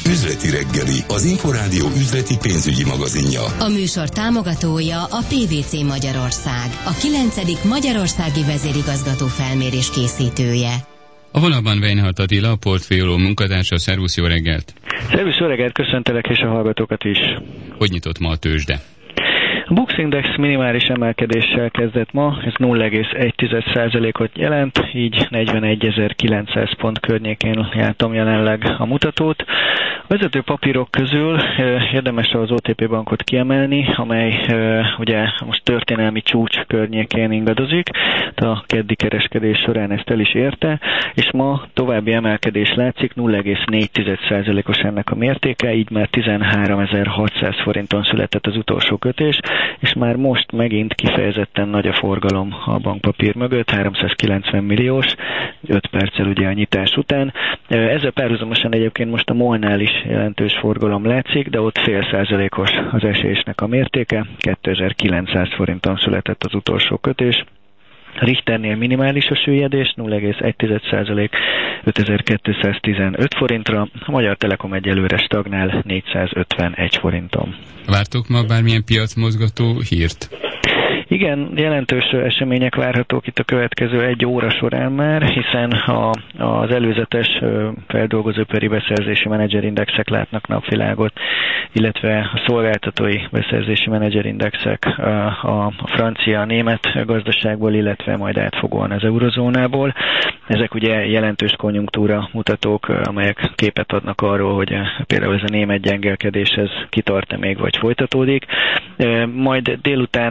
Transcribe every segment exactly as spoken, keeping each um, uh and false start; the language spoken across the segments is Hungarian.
Üzleti reggeli, az Inforádió üzleti pénzügyi magazinja. A műsor támogatója a pé vé cé Magyarország, a kilencedik Magyarországi Vezérigazgató Felmérés készítője. A vonalban Weinhardt Attila, a portfólió munkatársa. Szervusz, jó reggelt! Szervusz, jó reggelt, köszöntelek és a hallgatókat is. Hogy nyitott ma a tőzsde? A Bux Index minimális emelkedéssel kezdett ma, ez nulla egész egy százalékot jelent, így negyvenegyezer-kilencszáz pont környékén látom jelenleg a mutatót. A vezető papírok közül érdemes az o té pé bankot kiemelni, amely ugye most történelmi csúcs környékén ingadozik, a keddi kereskedés során ezt el is érte, és ma további emelkedés látszik, nulla egész négy százalékos ennek a mértéke, így már tizenháromezer-hatszáz forinton született az utolsó kötés, és már most megint kifejezetten nagy a forgalom a bankpapír mögött, háromszázkilencven milliós, öt perccel ugye a nyitás után. Ezzel párhuzamosan egyébként most a MOL-nál is jelentős forgalom látszik, de ott fél százalékos az esésnek a mértéke, kétezer-kilencszáz forinton született az utolsó kötés. A Richternél minimális a süllyedés, nulla egész egy százalék, ötezer-kétszáztizenöt forintra, a Magyar Telekom egyelőre stagnál négyszázötvenegy forinton. Vártok ma bármilyen piacmozgató hírt? Igen, jelentős események várhatók itt a következő egy óra során már, hiszen a, az előzetes feldolgozóipari beszerzési menedzserindexek látnak napvilágot, illetve a szolgáltatói beszerzési menedzserindexek a, a francia, a német gazdaságból, illetve majd átfogóan az eurozónából. Ezek ugye jelentős konjunktúra mutatók, amelyek képet adnak arról, hogy például ez a német gyengelkedéshez kitart-e még, vagy folytatódik. Majd délután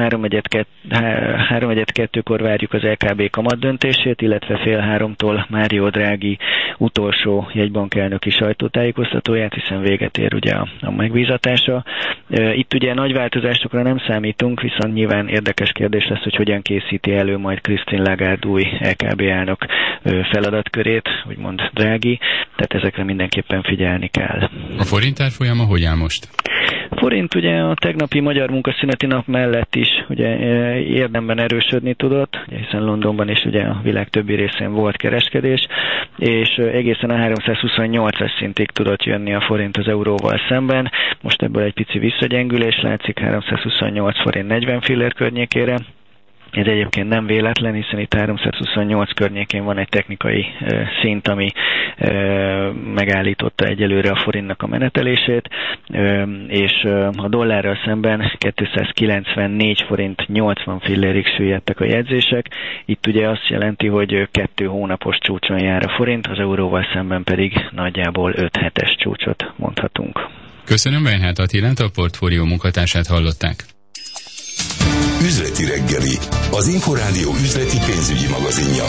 három egyed kettőkor várjuk az é ká bé kamat döntését, illetve fél háromtól Mário Draghi utolsó jegybankelnöki sajtótájékoztatóját, hiszen véget ér ugye a, a megbízatása. Itt ugye nagy változásokra nem számítunk, viszont nyilván érdekes kérdés lesz, hogy hogyan készíti elő majd Christine Lagarde új é ká bé elnök feladatkörét, úgymond Draghi, tehát ezekre mindenképpen figyelni kell. A forint árfolyama hogy áll most? A forint ugye a tegnapi magyar munkaszüneti nap mellett is ugye érdemben erősödni tudott, hiszen Londonban is ugye a világ többi részén volt kereskedés, és egészen a háromszázhuszonnyolcas szintig tudott jönni a forint az euróval szemben. Most ebből egy pici visszagyengülés látszik, háromszázhuszonnyolc forint negyven fillér környékére. Ez egyébként nem véletlen, hiszen itt háromszázhuszonnyolc környékén van egy technikai e, szint, ami e, megállította egyelőre a forintnak a menetelését, e, és a dollárral szemben kétszázkilencvennégy forint nyolcvan fillérig süllyedtek a jegyzések. Itt ugye azt jelenti, hogy kettő hónapos csúcson jár a forint, az euróval szemben pedig nagyjából öt hetes csúcsot mondhatunk. Köszönöm, Weinhardt Attilát, a portfólió munkatársát hallották. Üzleti reggeli, az Inforádió üzleti pénzügyi magazinja.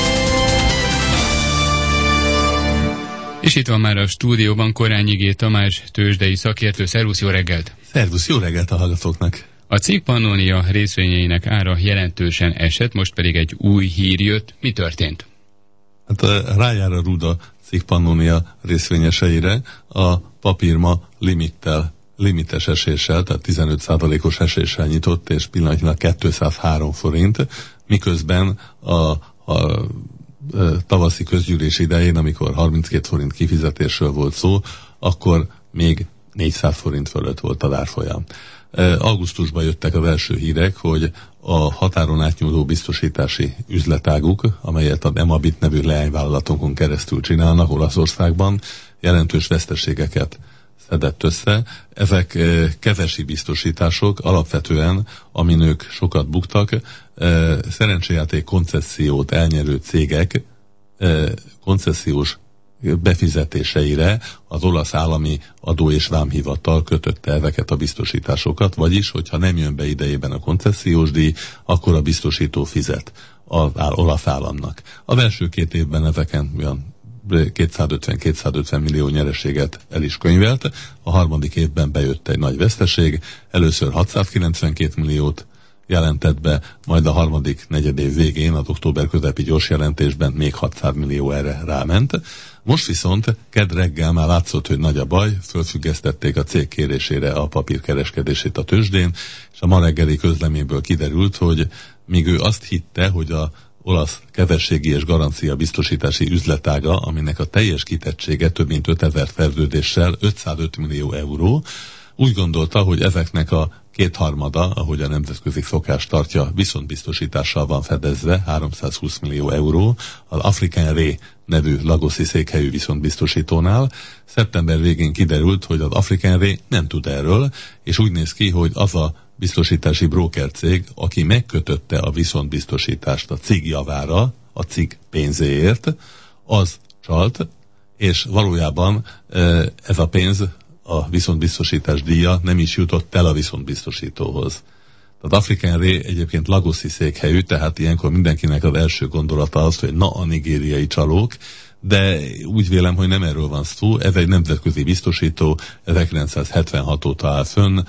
És itt van már a stúdióban Korányi G. Tamás, tőzsdei szakértő. Szervusz, jó reggelt! Szervusz, jó reggelt a hallgatóknak! A cég Pannonia részvényeinek ára jelentősen esett, most pedig egy új hír jött. Mi történt? Hát rájár a rúd a cég Pannonia részvényeseire, a papír ma limittel limites eséssel, tehát tizenöt százalékos eséssel nyitott, és pillanatnyilag kétszázhárom forint, miközben a, a, a tavaszi közgyűlés idején, amikor harminckét forint kifizetésről volt szó, akkor még négyszáz forint fölött volt a árfolyam. Augusztusban jöttek az első hírek, hogy a határon átnyúló biztosítási üzletáguk, amelyet a Emabit nevű leányvállalatokon keresztül csinálnak Olaszországban, jelentős veszteségeket szedett össze. Ezek e, kevesi biztosítások, alapvetően, amin ők sokat buktak, e, szerencséjáték koncessziót elnyerő cégek e, koncesziós befizetéseire az olasz állami adó- és vámhivatal kötötte ezeket a biztosításokat, vagyis, hogyha nem jön be idejében a koncesziós díj, akkor a biztosító fizet az olasz államnak. Az első két évben ezeken olyan kétszázötven-kétszázötven millió nyereséget el is könyvelt, a harmadik évben bejött egy nagy veszteség, először hatszázkilencvenkét milliót jelentett be, majd a harmadik negyedév végén, az október közepi gyors jelentésben még hatszáz millió erre ráment. Most viszont kedd reggel már látszott, hogy nagy a baj, fölfüggesztették a cég kérésére a papírkereskedését a tőzsdén, és a ma reggeli közleményből kiderült, hogy míg ő azt hitte, hogy a olasz kezességi és garancia biztosítási üzletága, aminek a teljes kitettsége több mint ötezer szerződéssel ötszázöt millió euró, úgy gondolta, hogy ezeknek a kétharmada, ahogy a nemzetközi szokás tartja, viszontbiztosítással van fedezve, háromszázhúsz millió euró, az African Re nevű lagoszi székhelyű viszontbiztosítónál. Szeptember végén kiderült, hogy az African Re nem tud erről, és úgy néz ki, hogy az a biztosítási brókercég, aki megkötötte a viszontbiztosítást a cég javára, a cég pénzéért, az csalt, és valójában ez a pénz, a viszontbiztosítás díja nem is jutott el a viszontbiztosítóhoz. Az African Re egyébként lagoszi székhelyű, tehát ilyenkor mindenkinek az első gondolata az, hogy na a nigériai csalók, de úgy vélem, hogy nem erről van szó. Ez egy nemzetközi biztosító, ezerkilencszázhetvenhat óta áll fönn,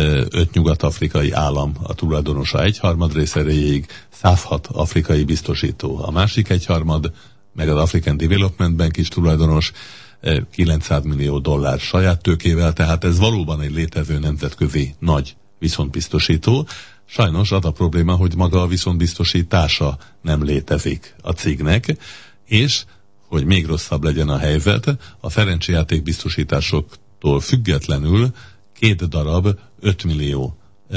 öt nyugat-afrikai állam a tulajdonosa egyharmad részeréig, százhat afrikai biztosító a másik egyharmad, meg az African Development Bank is tulajdonos, kilencszáz millió dollár saját tőkével, tehát ez valóban egy létező nemzetközi nagy viszontbiztosító. Sajnos az a probléma, hogy maga a viszontbiztosítása nem létezik a cégnek, és hogy még rosszabb legyen a helyzet, a szerencsejáték biztosításoktól függetlenül két darab öt millió e,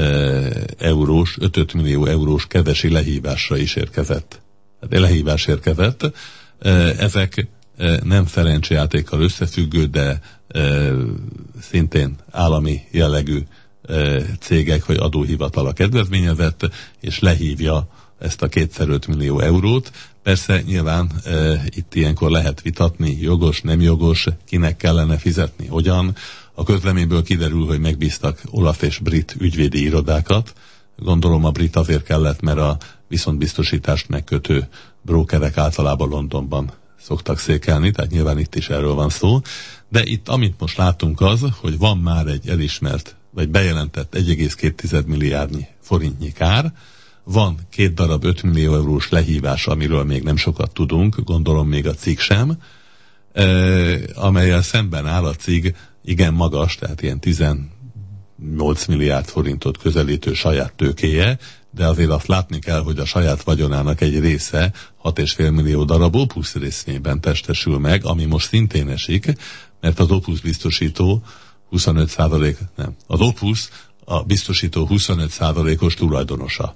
eurós, öt millió eurós kevesi lehívásra is érkezett. Hát lehívás érkezett. E, ezek e, nem szerencsejátékkal összefüggő, de e, szintén állami jellegű e, cégek vagy adóhivatal kedvezményezett, és lehívja ezt a kétszer öt millió eurót. Persze nyilván e, itt ilyenkor lehet vitatni, jogos, nem jogos, kinek kellene fizetni, hogyan. A közleményből kiderül, hogy megbíztak olasz és brit ügyvédi irodákat. Gondolom a brit azért kellett, mert a viszontbiztosítást megkötő brókerek általában Londonban szoktak székelni, tehát nyilván itt is erről van szó. De itt amit most látunk az, hogy van már egy elismert, vagy bejelentett egy egész két milliárdnyi forintnyi kár, van két darab öt millió eurós lehívás, amiről még nem sokat tudunk, gondolom még a cég sem, eh, amelyel szemben áll a cég igen magas, tehát ilyen tizennyolc milliárd forintot közelítő saját tőkéje, de azért azt látni kell, hogy a saját vagyonának egy része hat egész öt millió darab Opus részvényben testesül meg, ami most szintén esik, mert az Opus biztosító huszonöt százalék, nem, az Opus a biztosító huszonöt százalékos tulajdonosa.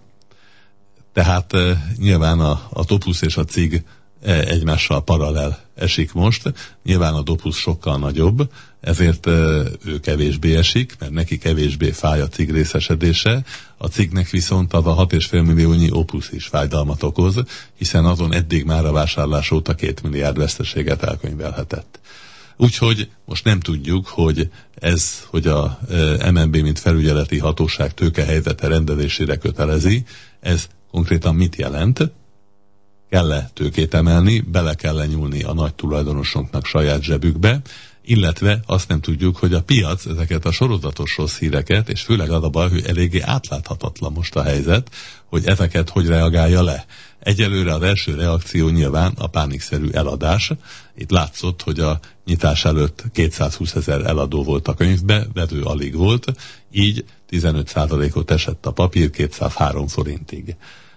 Tehát e, nyilván a, a Opus és a cég e, egymással paralel esik most. Nyilván a Opus sokkal nagyobb, ezért e, ő kevésbé esik, mert neki kevésbé fáj a cég részesedése. A cégnek viszont az a hat egész öt milliónyi Opus is fájdalmat okoz, hiszen azon eddig már a vásárlás óta két milliárd veszteséget elkönyvelhetett. Úgyhogy most nem tudjuk, hogy ez, hogy a em en bé mint felügyeleti hatóság tőkehelyzete rendezésére kötelezi, ez konkrétan mit jelent? Kell-e tőkét emelni, bele kell-e nyúlni a nagy tulajdonosoknak saját zsebükbe, illetve azt nem tudjuk, hogy a piac ezeket a sorozatos rossz híreket, és főleg az a baj, hogy eléggé átláthatatlan most a helyzet, hogy ezeket hogy reagálja le. Egyelőre az első reakció nyilván a pánikszerű eladás. Itt látszott, hogy a nyitás előtt kétszázhúszezer eladó volt a könyvbe, vevő alig volt, így tizenöt százalékot esett a papír kétszázhárom forintig.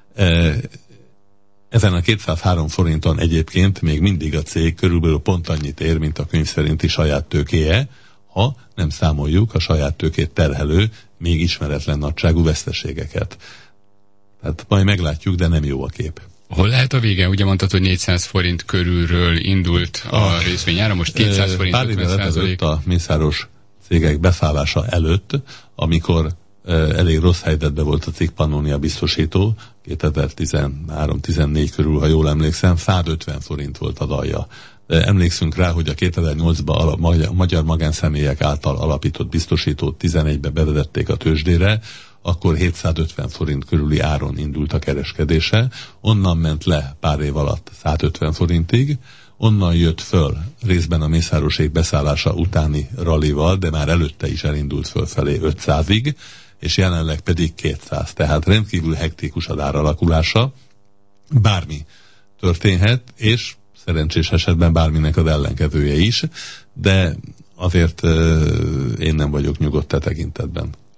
Ezen a kétszázhárom forinton egyébként még mindig a cég körülbelül pont annyit ér, mint a könyv szerinti saját tőkéje, ha nem számoljuk a saját tőkét terhelő, még ismeretlen nagyságú veszteségeket. Tehát majd meglátjuk, de nem jó a kép. Hol lehet a vége? Ugye mondtad, hogy négyszáz forint körülről indult a ah, részvényára, most kétszáz forint, pár évvel ezelőtt a mészáros cégek beszállása előtt, amikor uh, elég rossz helyzetben volt a cég Pannonia biztosító, kétezer-tizenhárom tizennégy körül, ha jól emlékszem, százötven forint volt a dalja. Emlékszünk rá, hogy a kétezer-nyolcban a magyar, magyar magánszemélyek által alapított biztosítót tizenegybe bevezették a tőzsdére, akkor hétszázötven forint körüli áron indult a kereskedése, onnan ment le pár év alatt százötven forintig, onnan jött föl részben a mészárosék beszállása utáni rallival, de már előtte is elindult fölfelé ötszázig, és jelenleg pedig kétszáz. Tehát rendkívül hektikus az áralakulása, bármi történhet, és szerencsés esetben bárminek az ellenkezője is, de azért euh, én nem vagyok nyugodt e tekintetben.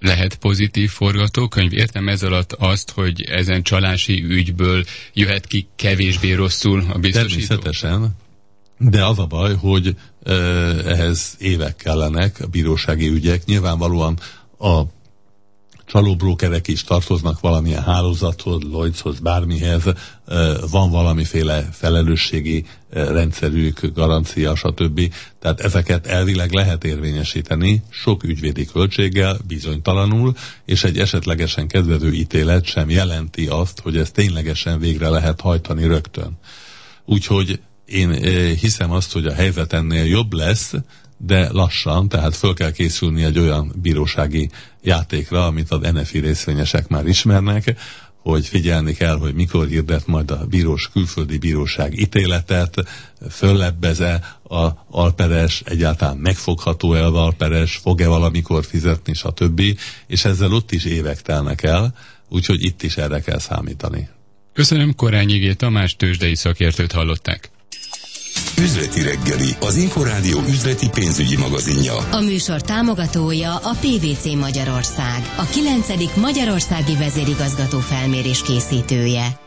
lehet pozitív forgatókönyv? Értem ez alatt azt, hogy ezen csalási ügyből jöhet ki kevésbé rosszul a biztosító? Természetesen, de az a baj, hogy e, ehhez évek kellenek, a bírósági ügyek. Nyilvánvalóan a csalóbrókerek is tartoznak valamilyen hálózathoz, Lloydshoz, bármihez, van valamiféle felelősségi rendszerük, garancia, stb. Tehát ezeket elvileg lehet érvényesíteni, sok ügyvédi költséggel, bizonytalanul, és egy esetlegesen kedvező ítélet sem jelenti azt, hogy ezt ténylegesen végre lehet hajtani rögtön. Úgyhogy én hiszem azt, hogy a helyzet ennél jobb lesz, de lassan, tehát föl kell készülni egy olyan bírósági játékra, amit az en ef i részvényesek már ismernek, hogy figyelni kell, hogy mikor hirdet majd a bírós, külföldi bíróság ítéletet, föllebbeze a alperes, egyáltalán megfogható-e az alperes, fog-e valamikor fizetni, stb. És ezzel ott is évek telnek el, úgyhogy itt is erre kell számítani. Köszönöm, Korányi G. Tamás tőzsdei szakértőt hallották. Üzleti reggeli, az Inforádió üzleti pénzügyi magazinja. A műsor támogatója a pé vé cé Magyarország, a kilencedik Magyarországi Vezérigazgató Felmérés készítője.